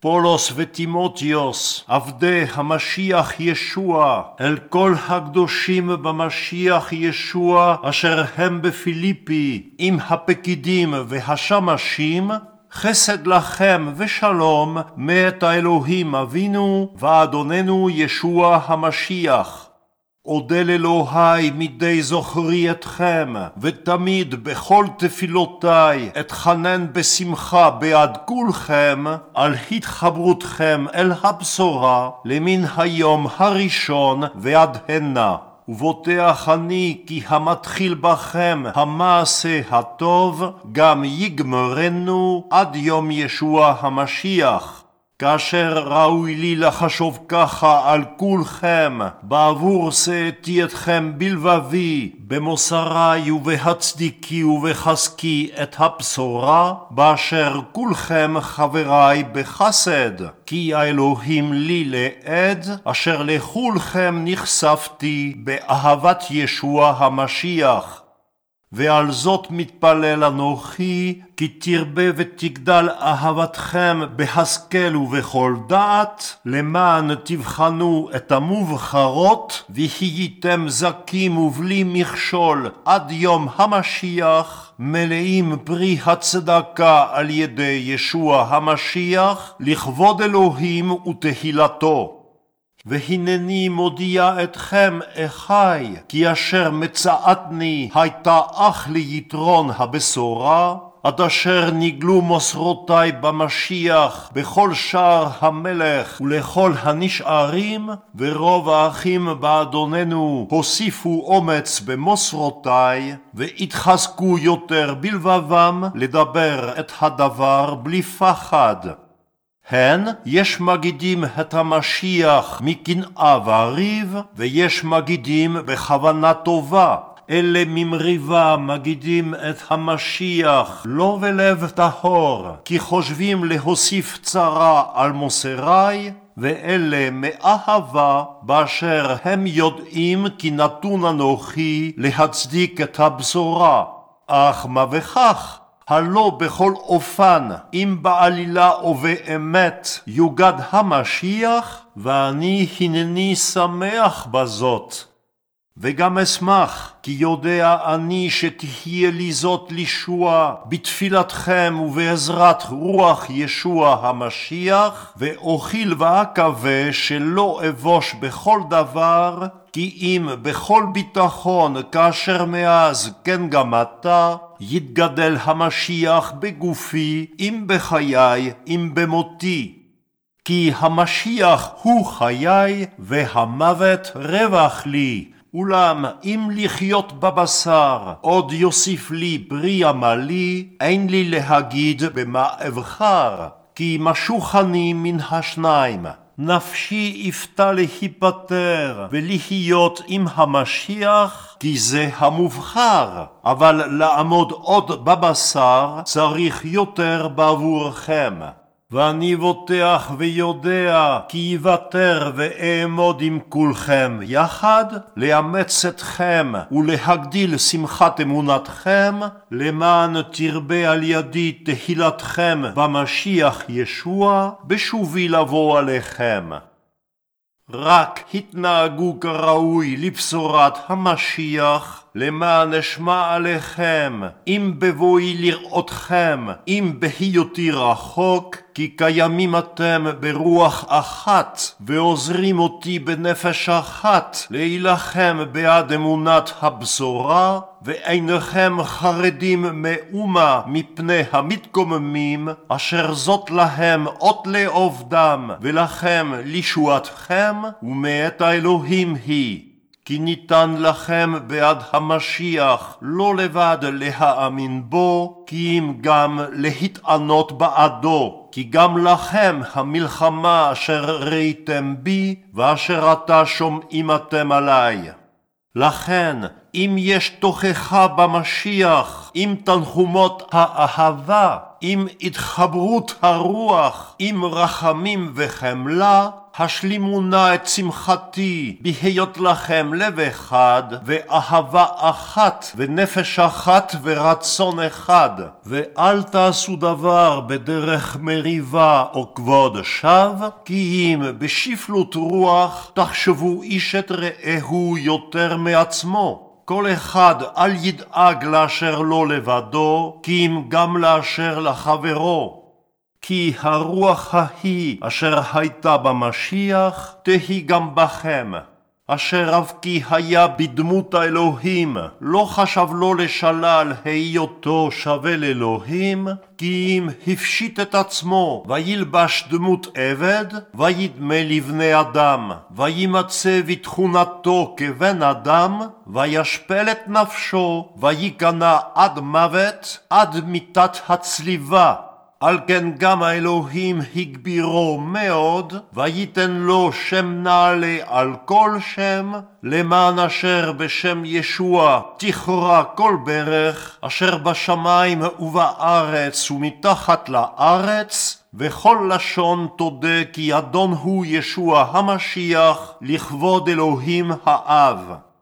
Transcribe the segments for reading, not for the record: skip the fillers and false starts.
פולוס ותימותיוס, עבדי המשיח ישוע, אל כל הקדושים במשיח ישוע אשר הם בפיליפי, עם הפקידים והשמשים, חסד לכם ושלום מאת האלוהים אבינו ואדוננו ישוע המשיח. אודה לאלוהי מדי זוכרי אתכם, ותמיד בכל תפילותיי אתחנן בשמחה בעד כולכם, על התחברותכם אל הבשורה, למן היום הראשון ועד הנה. ובוטח אני כי המתחיל בכם המעשה הטוב, גם יגמרנו עד יום ישוע המשיח. כאשר ראוי לי לחשוב ככה על כולכם, בעבור שאתי אתכם בלבבי, במוסרי ובהצדיקי ובחזקי את הבשורה, באשר כולכם חבריי בחסד, כי האלוהים לי לעד, אשר לכולכם נחשפתי באהבת ישוע המשיח. ועל זאת מתפלל אנוכי, כי תרבה ותגדל אהבתכם בהשכל ובכל דעת, למען תבחנו את המובחרות, והייתם זכים ובלי מכשול עד יום המשיח, מלאים פרי הצדקה על ידי ישוע המשיח, לכבוד אלוהים ותהילתו. והנני מודיע אתכם אחי, כי אשר מצאתני הייתה אך ליתרון הבשורה, עד אשר נגלו מוסרותי במשיח בכל שער המלך ולכל הנשארים, ורוב האחים באדוננו הוסיפו אומץ במוסרותי, והתחזקו יותר בלבבם לדבר את הדבר בלי פחד. הן יש מגידים את המשיח מקנאה וריב, ויש מגידים בכוונה טובה. אלה ממריבה מגידים את המשיח לא בלב טהור, כי חושבים להוסיף צרה על מוסרי, ואלה מאהבה באשר הם יודעים כי נתון אנוכי להצדיק את הבשורה. אך מה וכך? הלא בכל אופן, אם בעלילה ובאמת יוגד המשיח, ואני הנני שמח בזאת. וגם אשמח, כי יודע אני שתהיה לי זאת לישועה בתפילתכם ובעזרת רוח ישוע המשיח, ואוכיל ואקווה שלא אבוש בכל דבר, כי אם בכל ביטחון כאשר מאז כן גם אתה, יתגדל המשיח בגופי, אם בחיי, אם במותי. כי המשיח הוא חיי, והמוות רווח לי. אולם אם לחיות בבשר עוד יוסיף לי פרי עמלי, אין לי להגיד במה אבחר, כי משוך אני מן השניים. נפשי יפתה להיפטר ולהיות עם המשיח, כי זה המובחר, אבל לעמוד עוד בבשר צריך יותר בעבורכם. ואני בוטח ויודע כי יוותר ואעמוד עם כולכם יחד, לאמץ אתכם ולהגדיל שמחת אמונתכם, למען תרבה על ידי תהילתכם במשיח ישוע, בשובי לבוא עליכם. רק התנהגו כראוי לבשורת המשיח, למען אשמע עליכם, אם בבואי לראותכם, אם בהיותי רחוק, כי קיימים אתם ברוח אחת, ועוזרים אותי בנפש אחת, להילחם בעד אמונת הבשורה, ואינכם חרדים מאומה מפני המתקוממים, אשר זאת להם אות לעובדם, ולכם לישועתכם, ומאת האלוהים היא. כי ניתן לכם בעד המשיח לא לבד להאמין בו, כי אם גם להתענות בעדו, כי גם לכם המלחמה אשר ראיתם בי, ואשר עתה שומעים אתם עליי. לכן, אם יש תוכחה במשיח, אם תנחומות האהבה, עם התחברות הרוח, עם רחמים וחמלה, השלימו נא את שמחתי, בהיות לכם לב אחד, ואהבה אחת, ונפש אחת, ורצון אחד. ואל תעשו דבר בדרך מריבה או כבוד שווא, כי אם בשפלות רוח תחשבו איש את רעהו יותר מעצמו. כל אחד אל ידאג לאשר לו לבדו, כי אם גם לאשר לחברו. כי הרוח ההיא אשר הייתה במשיח, תהי גם בכם. אשר אף כי היה בדמות האלוהים, לא חשב לו לשלל היותו שווה לאלוהים, כי אם הפשיט את עצמו, וילבש דמות עבד, וידמה לבני אדם, וימצא בתכונתו כבן אדם, וישפל את נפשו, ויקנא עד מוות, עד מיתת הצליבה. על כן גם האלוהים הגבירו מאוד, ויתן לו שם נעלה על כל שם, למען אשר בשם ישוע תכרע כל ברך, אשר בשמיים ובארץ ומתחת לארץ, וכל לשון תודה כי אדון הוא ישוע המשיח, לכבוד אלוהים האב.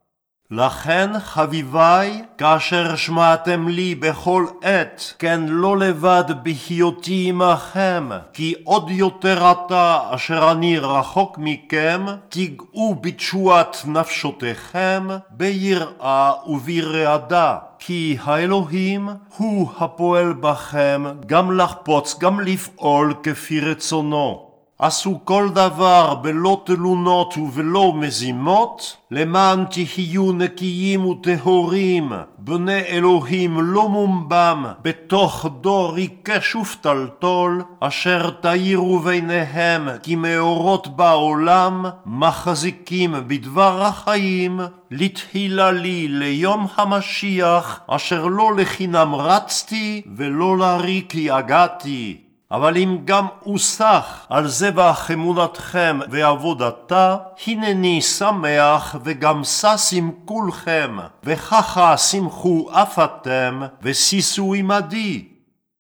לכן חביביי, כאשר שמעתם לי בכל עת, כן לא לבד בהיותי עמכם, כי עוד יותר עתה אשר אני רחוק מכם, תיגעו בתשועת נפשותיכם, ביראה וברעדה. כי האלוהים הוא הפועל בכם, גם לחפוץ גם לפעול כפי רצונו. עשו כל דבר בלא תלונות ובלא מזימות, למען תהיו נקיים וטהורים, בני אלוהים לא מומבם, בתוך דור עיקש ופתלתול, אשר תאירו ביניהם כמאורות בעולם, מחזיקים בדבר החיים, לתהילה לי ליום המשיח, אשר לא לחינם רצתי ולא לריק הגעתי. אבל אם גם אוסח על זבח אמונתכם ועבודתה, הנני שמח וגם ששים כולכם, וככה שמחו אף אתם, ושישו עמדי.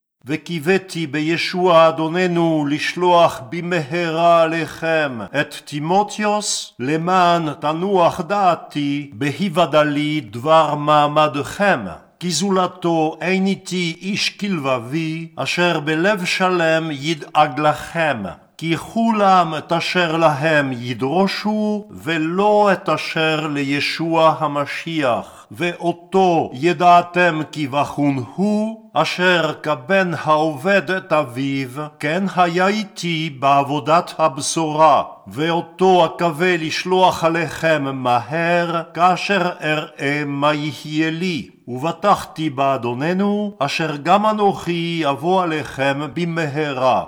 וקיוויתי בישוע אדוננו לשלוח במהרה עליכם את תימותיוס, למען תנוח דעתי בהיוודע לי דבר מעמדכם. כי זולתו אין איתי איש כלבבי, אשר בלב שלם ידאג לכם. כי כולם את אשר להם ידרושו, ולא את אשר לישוע המשיח. ואותו ידעתם כי בחון הוא, אשר כבן העובד את אביו, כן היה איתי בעבודת הבשורה. ואותו אקווה לשלוח עליכם מהר, כאשר אראה מה יהיה לי. ובטחתי באדוננו, אשר גם אנוכי אבוא עליכם במהרה.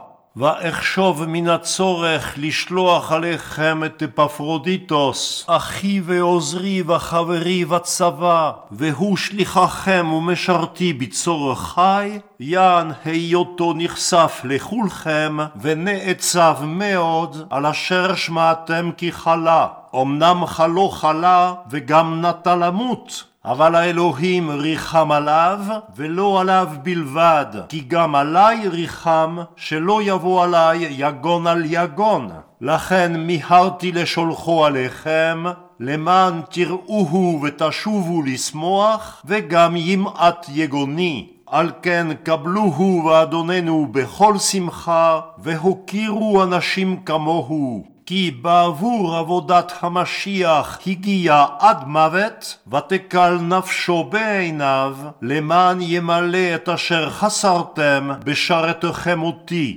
ואחשוב מן הצורך לשלוח עליכם את אפפרודיטוס, אחי ועוזרי וחברי בצבא, והוא שליחכם ומשרתי בצורך חי, יען היותו נחשף לכולכם, ונעצב מאוד על אשר שמעתם כי חלה. אמנם חלו חלה וגם נטה למות, אבל האלוהים ריחם עליו, ולא עליו בלבד, כי גם עלי ריחם, שלא יבוא עלי יגון על יגון. לכן מיהרתי לשולחו עליכם, למען תראוהו ותשובו לשמוח, וגם ימעט יגוני. על כן קבלוהו ואדוננו בכל שמחה, והוקירו אנשים כמוהו. כי בעבור עבודת המשיח הגיע עד מוות, ותקל נפשו בעיניו, למען ימלא את אשר חסרתם בשרתכם אותי.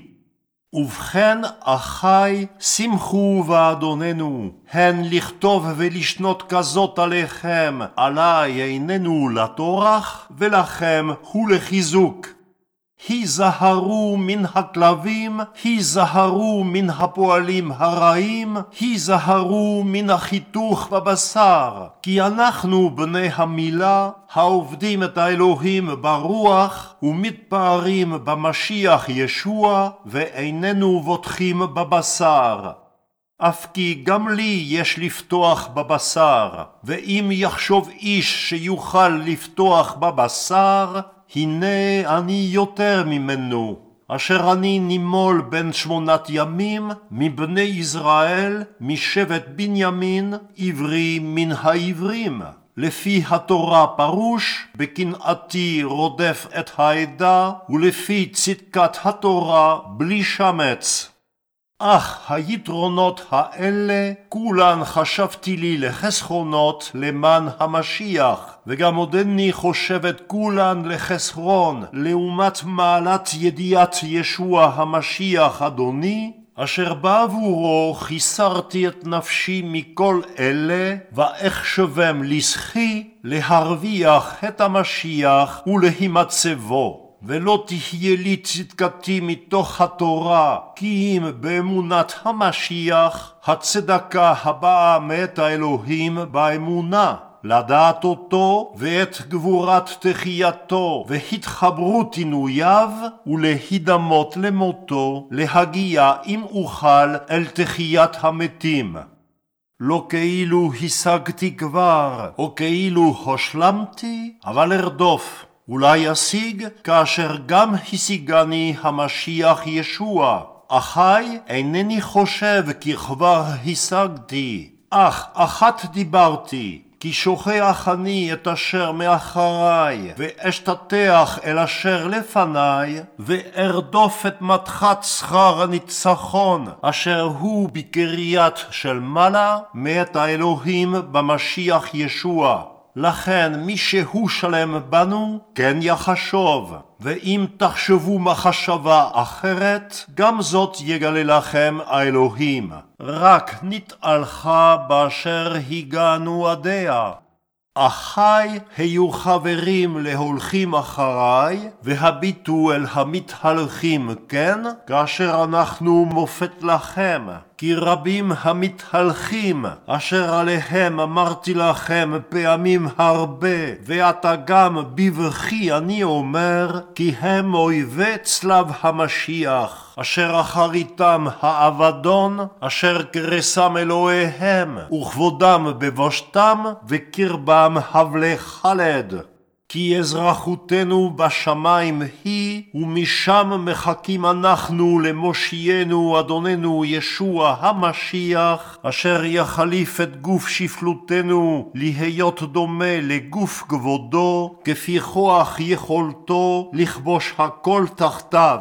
ובכן אחי, שמחו באדוננו, הן לכתוב ולשנות כזאת עליכם, עלי איננו לטורח, ולכם הוא לחיזוק. היזהרו מן הכלבים, היזהרו מן הפועלים הרעים, היזהרו מן החיתוך בבשר. כי אנחנו בני המילה, העובדים את האלוהים ברוח, ומתפארים במשיח ישוע, ואיננו בוטחים בבשר. אף כי גם לי יש לפתוח בבשר, ואם יחשוב איש שיוכל לפתוח בבשר, הנה אני יותר ממנו, אשר אני נימול בן 8 ימים, מבני ישראל, משבט בנימין, עברי מן העברים. לפי התורה פרוש, בקנאתי רודף את העדה, ולפי צדקת התורה בלי שמץ. אך היתרונות האלה, כולן חשבתי לי לחסכונות למען המשיח, וגם עודני חושבת כולן לחסרון, לעומת מעלת ידיעת ישוע המשיח אדוני, אשר בעבורו חיסרתי את נפשי מכל אלה, ואחשבם לזכי להרוויח את המשיח ולהימצא בו. ולא תהיה לי צדקתי מתוך התורה, כי אם באמונת המשיח, הצדקה הבאה מאת האלוהים באמונה, לדעת אותו ואת גבורת תחייתו והתחברות עינויו, ולהידמות למותו, להגיע אם אוכל אל תחיית המתים. לא כאילו השגתי כבר, או כאילו השלמתי, אבל ארדוף. אולי אשיג כאשר גם השיגני המשיח ישוע. אחי אינני חושב כי כבר השגתי, אך אחת דיברתי, כי שוכח אני את אשר מאחריי, ואשתטח אל אשר לפניי, וארדוף את מתחת שכר הניצחון, אשר הוא בקריית של מעלה, מאת האלוהים במשיח ישוע. לכן מי שהוא שלם בנו, כן יחשוב, ואם תחשבו מחשבה אחרת, גם זאת יגלה לכם האלוהים. רק נתעלך באשר הגענו עדיה. אחי היו חברים להולכים אחריי, והביטו אל המתהלכים כן, כאשר אנחנו מופת לכם. כי רבים המתהלכים, אשר עליהם אמרתי לכם פעמים הרבה, ועתה גם בבכי אני אומר, כי הם אויבי צלב המשיח, אשר אחריתם האבדון, אשר קרסם אלוהיהם, וכבודם בבושתם, וקרבם הבלי חלד. כי אזרחותנו בשמיים היא, ומשם מחכים אנחנו למושיענו אדוננו ישוע המשיח, אשר יחליף את גוף שפלותנו להיות דומה לגוף כבודו, כפי כוח יכולתו לכבוש הכל תחתיו.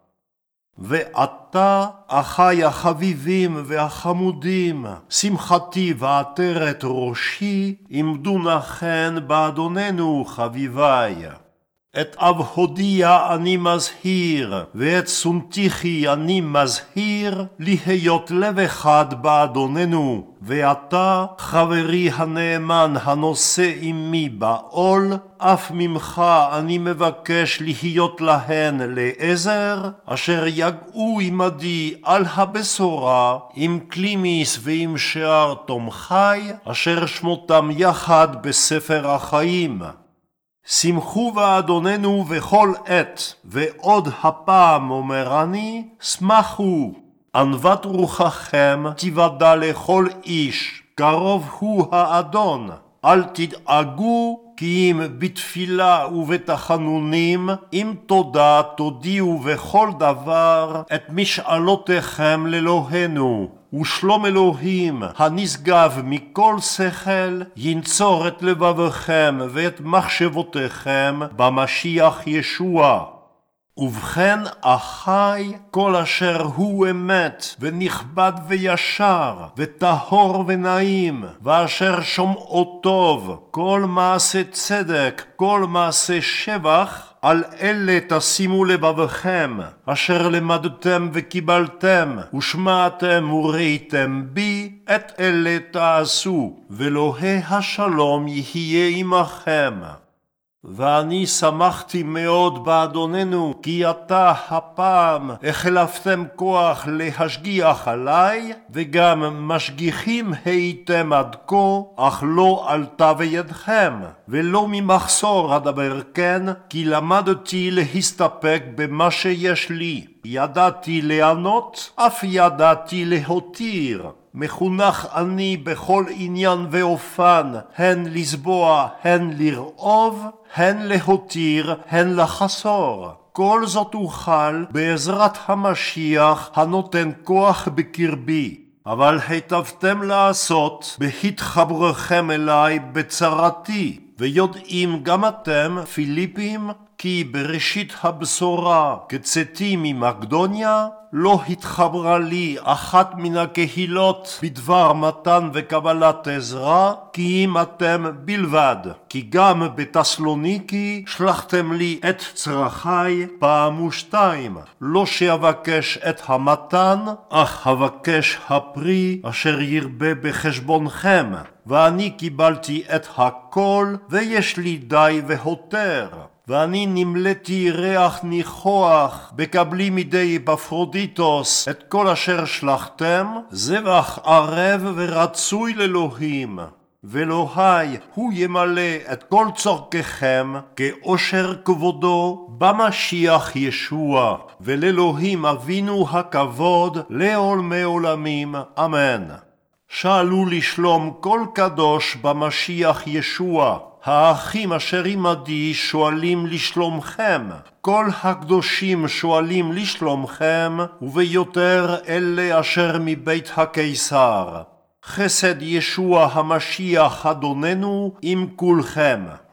ועתה, אחי החביבים והחמודים, שמחתי ועטרת ראשי, עמדו נכן באדוננו חביבי. את אבהודיה אני מזהיר, ואת סונטיחי אני מזהיר, להיות לב אחד באדוננו. ואתה, חברי הנאמן הנושא עמי בעול, אף ממך אני מבקש להיות להן לעזר, אשר יגעו עמדי על הבשורה, עם קלימיס ועם שאר תומכי, אשר שמותם יחד בספר החיים. שמחו באדוננו בכל עת, ועוד הפעם אומר אני, שמחו. ענוות רוחכם תיוודע לכל איש, קרוב הוא האדון. אל תדאגו, כי אם בתפילה ובתחנונים, אם תודה תודיעו בכל דבר את משאלותיכם לאלוהינו. ושלום אלוהים, הנשגב מכל שכל, ינצור את לבבכם ואת מחשבותיכם במשיח ישוע. ובכן אחי, כל אשר הוא אמת ונכבד וישר וטהור ונעים, ואשר שומעו טוב, כל מעשה צדק, כל מעשה שבח, על אלה תשימו לבבכם, אשר למדתם וקיבלתם, ושמעתם וראיתם בי, את אלה תעשו, ואלוהי השלום יהיה עמכם. ואני שמחתי מאוד באדוננו, כי עתה הפעם החלפתם כוח להשגיח עליי, וגם משגיחים הייתם עד כה, אך לא עלתה בידכם, ולא ממחסור אדבר כן, כי למדתי להסתפק במה שיש לי. ידעתי לענות, אף ידעתי להותיר. מחונך אני בכל עניין ואופן, הן לסבוע, הן לרעוב, הן להותיר, הן לחסור. כל זאת אוכל בעזרת המשיח הנותן כוח בקרבי. אבל היטבתם לעשות בהתחברכם אליי בצרתי, ויודעים גם אתם, פיליפים, כי בראשית הבשורה כצאתי ממקדוניה, לא התחברה לי אחת מן הקהילות בדבר מתן וקבלת עזרה, כי אם אתם בלבד. כי גם בתסלוניקי שלחתם לי את צרכי פעם ושתיים. לא שאבקש את המתן, אך אבקש הפרי אשר ירבה בחשבונכם. ואני קיבלתי את הכל, ויש לי די והותר. ואני נמלאתי ריח ניחוח, בקבלי מידי אפפרודיטוס את כל אשר שלחתם, זבח ערב ורצוי לאלוהים. ואלוהי הוא ימלא את כל צורככם כאושר כבודו במשיח ישוע, ולאלוהים אבינו הכבוד לעולמי עולמים, אמן. שאלו לשלום כל קדוש במשיח ישוע. האחים אשר עמדי שואלים לשלומכם, כל הקדושים שואלים לשלומכם, וביותר אלה אשר מבית הקיסר. חסד ישוע המשיח אדוננו עם כולכם.